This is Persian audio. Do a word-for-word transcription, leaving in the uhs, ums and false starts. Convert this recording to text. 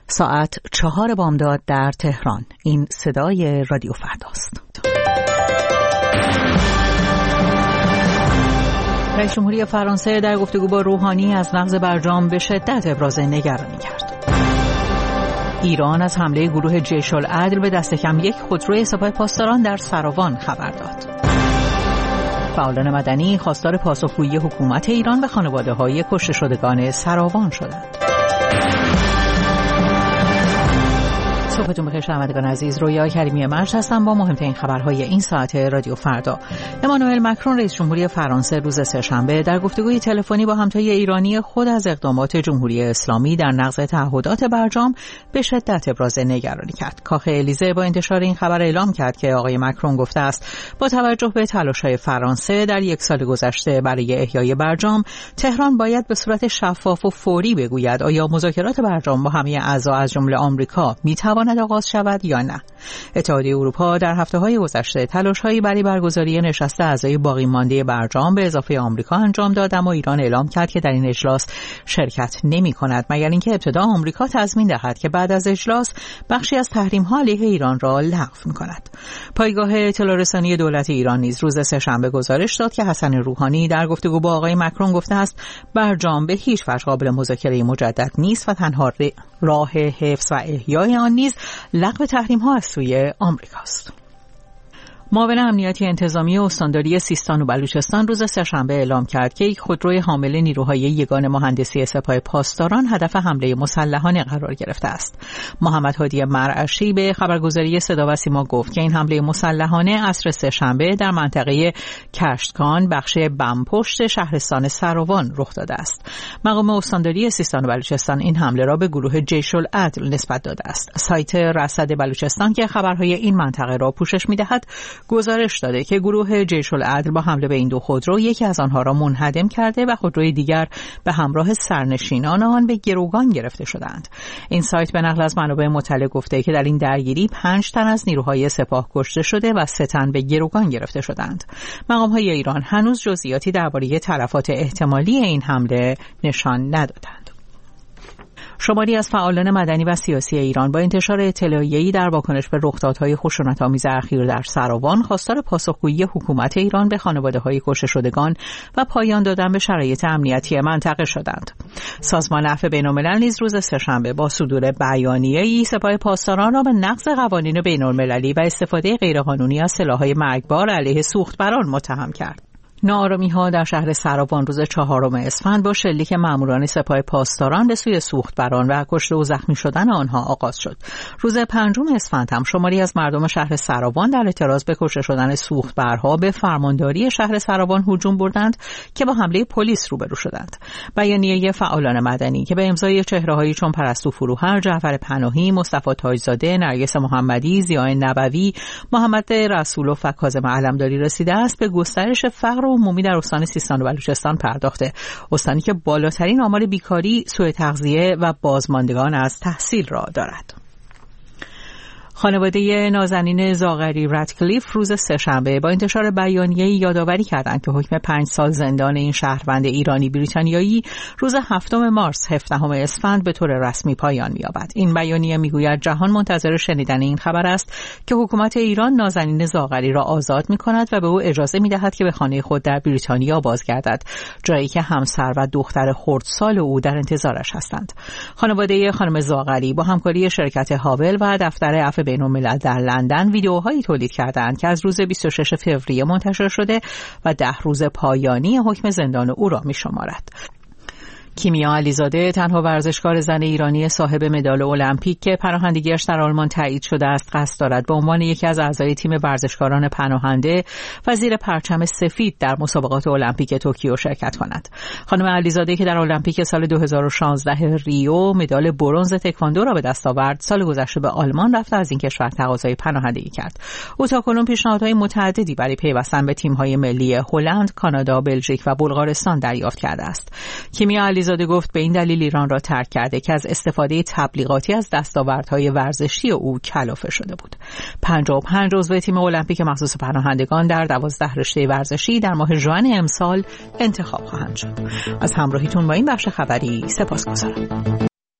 ساعت چهار بامداد در تهران. این صدای رادیو فرداست. رئیس جمهوری فرانسه در گفتگو با روحانی از نقض برجام به شدت ابراز نگرانی کرد. ایران از حمله گروه جیش العدل به دست کم یک خودروی سپاه پاسداران در سراوان خبر داد. فعالان مدنی خواستار پاسخگویی حکومت ایران به خانواده‌های کشته شدگان سراوان شدند. صبحتون بخیر شنوندگان عزیز، رویا کریمی مرج هستم با مهمترین خبرهای این ساعت رادیو فردا. امانوئل مکرون رئیس جمهوری فرانسه روز سه‌شنبه در گفتگوی تلفنی با همتای ایرانی خود از اقدامات جمهوری اسلامی در نقض تعهدات برجام به شدت ابراز نگرانی کرد. کاخ الیزه با انتشار این خبر اعلام کرد که آقای مکرون گفته است با توجه به تلاش‌های فرانسه در یک سال گذشته برای احیای برجام، تهران باید به صورت شفاف و فوری بگوید آیا مذاکرات برجام با همه اعضا از جمله آمریکا می‌تواند آغاز شود یا نه. اتحادیه اروپا در هفته‌های گذشته تلاش‌هایی برای برگزاری نشست اعضای باقی مانده برجام به اضافه آمریکا انجام داد، اما ایران اعلام کرد که در این اجلاس شرکت نمی‌کند مگر اینکه ابتدا آمریکا تضمین دهد که بعد از اجلاس بخشی از تحریم‌ها علیه ایران را لغو می‌کند. پایگاه اطلاع رسانی دولت ایران نیز روز سه‌شنبه گزارش داد که حسن روحانی در گفتگو با آقای مکرون گفته است برجام به هیچ وجه قابل مذاکره مجدد نیست و تنها راه حفظ و احیای آن نیز لغو تحریم‌ها از سوی آمریکاست. معاون امنیتی انتظامی استانداری سیستان و بلوچستان روز سه‌شنبه اعلام کرد که یک خودروی حامل نیروهای یگان مهندسی سپاه پاسداران هدف حمله مسلحانه قرار گرفته است. محمد هادی مرعشی به خبرگزاری صدا و سیما گفت که این حمله مسلحانه عصر سه‌شنبه در منطقه کشتکان بخش بمپشت شهرستان سراوان رخ داده است. مقام استانداری سیستان و بلوچستان این حمله را به گروه جیش العدل نسبت داده است. سایت رصد بلوچستان که خبرهای این منطقه را پوشش می‌دهد گزارش داده که گروه جیش العدل با حمله به این دو خودرو یکی از آنها را منهدم کرده و خودروی دیگر به همراه سرنشینان آن به گروگان گرفته شدند. این سایت به نقل از منابع مطلع گفته که در این درگیری پنج تن از نیروهای سپاه کشته شده و سه تن به گروگان گرفته شدند. مقام‌های ایران هنوز جزئیاتی درباره تلفات احتمالی این حمله نشان ندادند. شماری از فعالان مدنی و سیاسی ایران با انتشار اطلاعیه‌ای در واکنش به رخدادهای خشونت‌آمیز اخیر در سراوان خواستار پاسخگویی حکومت ایران به خانواده‌های کشته شدگان و پایان دادن به شرایط امنیتی منطقه شدند. سازمان عفو بین‌الملل نیز روز سه‌شنبه با صدور بیانیه‌ای سپاه پاسداران را به نقض قوانین بین‌المللی و استفاده غیرقانونی از سلاح‌های مرگبار علیه سوختبران متهم کرد. ناآرامی‌ها در شهر سراوان روز چهارم اسفند با شلیک ماموران سپاه پاسداران به سوی سوختبران و کشته و زخمی شدن آنها آغاز شد. روز پنجم اسفند هم شماری از مردم شهر سراوان در اعتراض به کشته شدن سوختبرها به فرمانداری شهر سراوان هجوم بردند که با حمله پلیس روبرو شدند. بیانیه فعالان مدنی که به امضای چهره‌هایی چون پرستو فروهر، جعفر پناهی، مصطفی تاجزاده، نرگس محمدی، ضیاء نبوی، محمد رسولوف و کاظم علمداری رسیده است به گسترش فقر عمومی در استان سیستان و بلوچستان پرداخته، استانی که بالاترین آمار بیکاری، سوء تغذیه و بازماندگان از تحصیل را دارد. خانواده نازنین زاغری رادکلیف روز سه‌شنبه با انتشار بیانیه‌ای یادآوری کردند که حکم پنج سال زندان این شهروند ایرانی بریتانیایی روز هفتم مارس هفدهم اسفند به طور رسمی پایان می‌یابد. این بیانیه می‌گوید جهان منتظر شنیدن این خبر است که حکومت ایران نازنین زاغری را آزاد می‌کند و به او اجازه می‌دهد که به خانه خود در بریتانیا بازگردد، جایی که همسر و دختر خردسال او در انتظارش هستند. خانواده خانم زاغری با همکاری شرکت هاول و دفتر عفو بین‌الملل در لندن ویدیوهایی تولید کردند که از روز بیست و شش فوریه منتشر شده و ده روز پایانی حکم زندان او را می‌شمارد. کیمیا علیزاده تنها ورزشکار زن ایرانی صاحب مدال المپیک که پناهندگیش در آلمان تایید شده است قصد دارد به عنوان یکی از اعضای تیم ورزشکاران پناهنده و زیر پرچم سفید در مسابقات المپیک توکیو شرکت کند. خانم علیزاده که در المپیک سال دو هزار و شانزده ریو مدال برنز تکواندو را به دست آورد، سال گذشته به آلمان رفت و از این کشور تقاضای پناهندگی کرد. او تاکنون پیشنهادهای متعددی برای پیوستن به تیم‌های ملی هلند، کانادا، بلژیک و بلغارستان دریافت کرده است. کیمیا علیزاده گفت به این دلیل ایران را ترک کرده که از استفاده تبلیغاتی از دستاوردهای ورزشی او کلافه شده بود. پنجاه و پنج عضو تیم المپیک مخصوص پناهندگان در دوازده رشته ورزشی در ماه ژوئن امسال انتخاب خواهند شد. از همراهیتون با این بخش خبری سپاسگزارم.